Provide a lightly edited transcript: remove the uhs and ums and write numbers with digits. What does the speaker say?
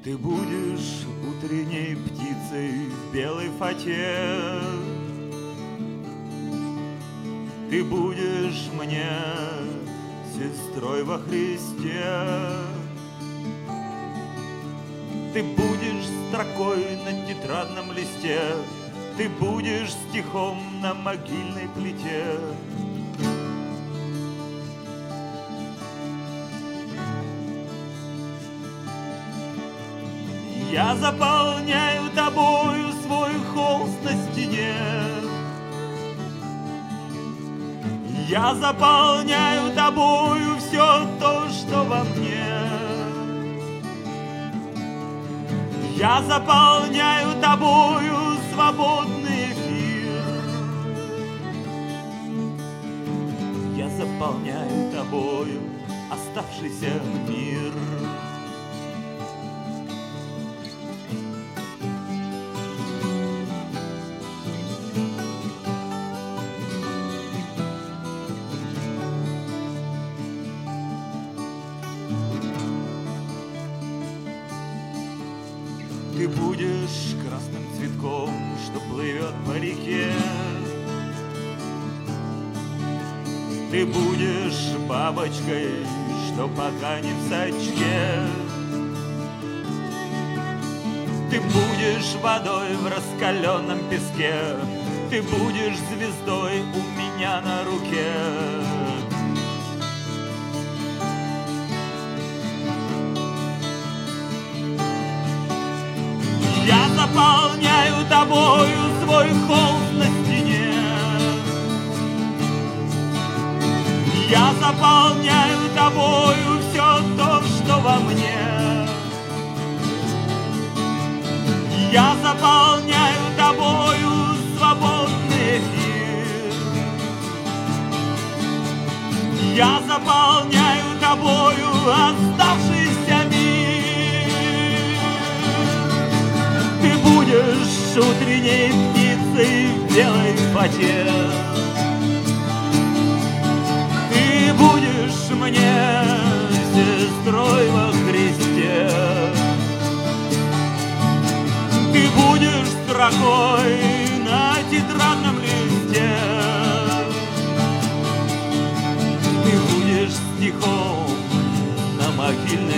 Ты будешь утренней птицей в белой фате. Ты будешь мне сестрой во Христе. Ты будешь строкой на тетрадном листе. Ты будешь стихом на могильной плите. Я заполняю тобою свой холст на стене. Я заполняю тобою все то, что во мне. Я заполняю тобою свободный эфир. Я заполняю тобою оставшийся мир. Ты будешь красным цветком, что плывет по реке. Ты будешь бабочкой, что пока не в сачке. Ты будешь водой в раскаленном песке. Ты будешь звездой у меня на руке. Я заполняю тобою свой холст на стене. Я заполняю тобою все то, что во мне. Я заполняю тобою свободный эфир. Я заполняю тобою оставшийся мир. Ты будешь утренней птицей в белой фате. Ты будешь мне сестрой во Христе. Ты будешь строкой на тетрадном листе. Ты будешь стихом на могильной